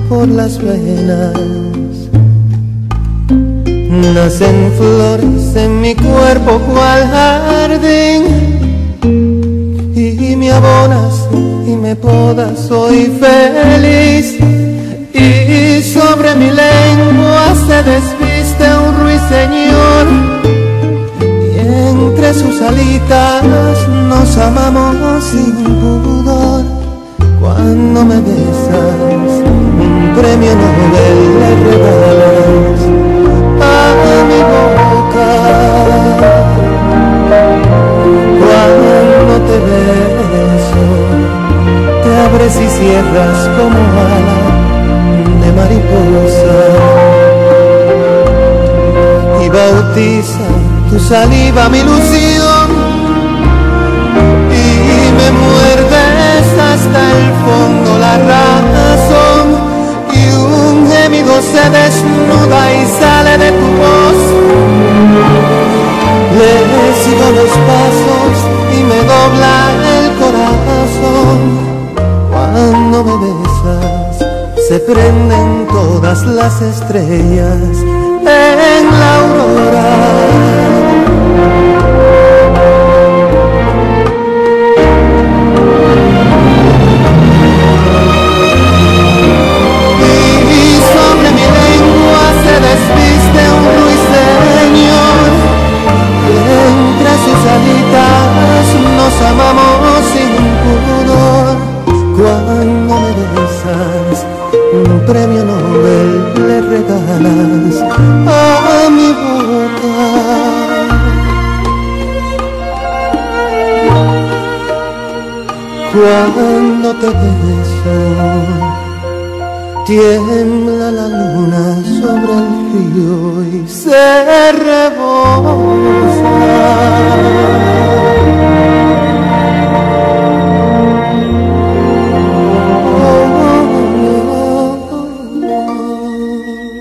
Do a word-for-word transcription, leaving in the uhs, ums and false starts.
por las venas. Nacen flores en mi cuerpo cual jardín, y me abonas y me podas, soy feliz. Y sobre mi lengua se desviste un ruiseñor, y entre sus alitas nos amamos sin pudor. Cuando me besas, un premio Nobel le regalas a mi boca. Cuando te beso, te abres y cierras como ala de mariposa, y bautiza tu saliva mi ilusión, y me muerdes hasta el fondo la razón, y un gemido se desnuda y sale de tu voz. Le sigo los pasos y me dobla el corazón. Cuando me besas se prenden todas las estrellas en la aurora. Desviste un ruiseñor, y entre sus alitas nos amamos sin pudor. Cuando me besas, un premio Nobel le regalas a mi boca. Cuando te beso, tiembla la luna sobre el río y se rebosa. Oh, oh, oh, oh.